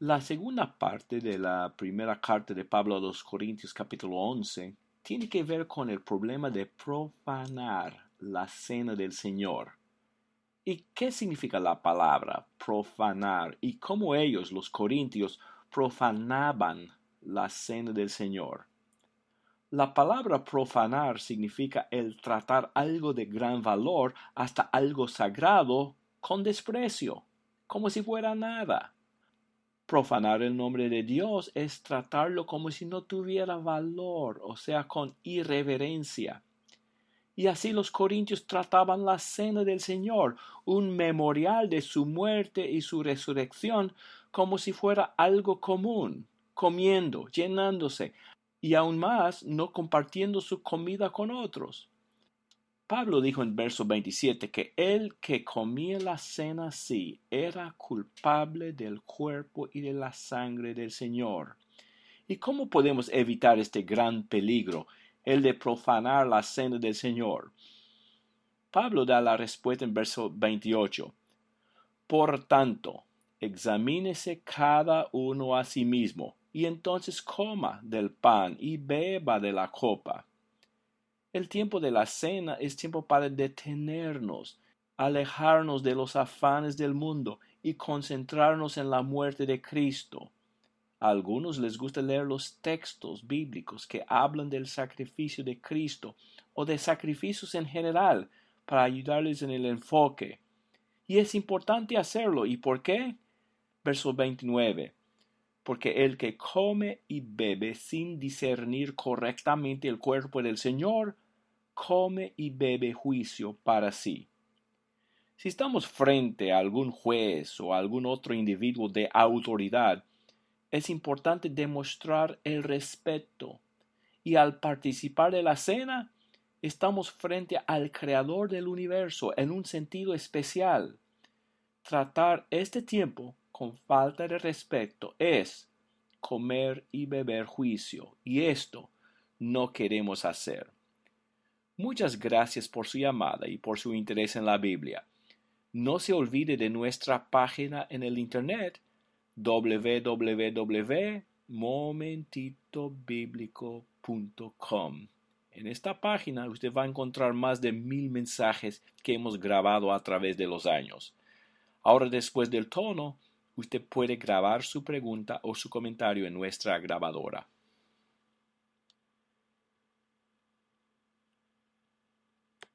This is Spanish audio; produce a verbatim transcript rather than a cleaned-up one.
La segunda parte de la primera carta de Pablo a los Corintios capítulo once tiene que ver con el problema de profanar la cena del Señor. ¿Y qué significa la palabra profanar? ¿Y cómo ellos, los corintios, profanaban la cena del Señor? La palabra profanar significa el tratar algo de gran valor, hasta algo sagrado, con desprecio, como si fuera nada. Profanar el nombre de Dios es tratarlo como si no tuviera valor, o sea, con irreverencia. Y así los corintios trataban la cena del Señor, un memorial de su muerte y su resurrección, como si fuera algo común, comiendo, llenándose, y aún más no compartiendo su comida con otros. Pablo dijo en verso veintisiete que el que comía la cena así era culpable del cuerpo y de la sangre del Señor. ¿Y cómo podemos evitar este gran peligro, el de profanar la cena del Señor? Pablo da la respuesta en verso veintiocho. Por tanto, examínese cada uno a sí mismo, y entonces coma del pan y beba de la copa. El tiempo de la cena es tiempo para detenernos, alejarnos de los afanes del mundo y concentrarnos en la muerte de Cristo. A algunos les gusta leer los textos bíblicos que hablan del sacrificio de Cristo o de sacrificios en general para ayudarles en el enfoque. Y es importante hacerlo. ¿Y por qué? Verso veintinueve. Porque el que come y bebe sin discernir correctamente el cuerpo del Señor, come y bebe juicio para sí. Si estamos frente a algún juez o a algún otro individuo de autoridad, es importante demostrar el respeto. Y al participar de la cena, estamos frente al Creador del universo en un sentido especial. Tratar este tiempo con falta de respeto es comer y beber juicio, y esto no queremos hacer. Muchas gracias por su llamada y por su interés en la Biblia. No se olvide de nuestra página en el internet w w w punto momentito bíblico punto com. En esta página usted va a encontrar más de mil mensajes que hemos grabado a través de los años. Ahora, después del tono, usted puede grabar su pregunta o su comentario en nuestra grabadora.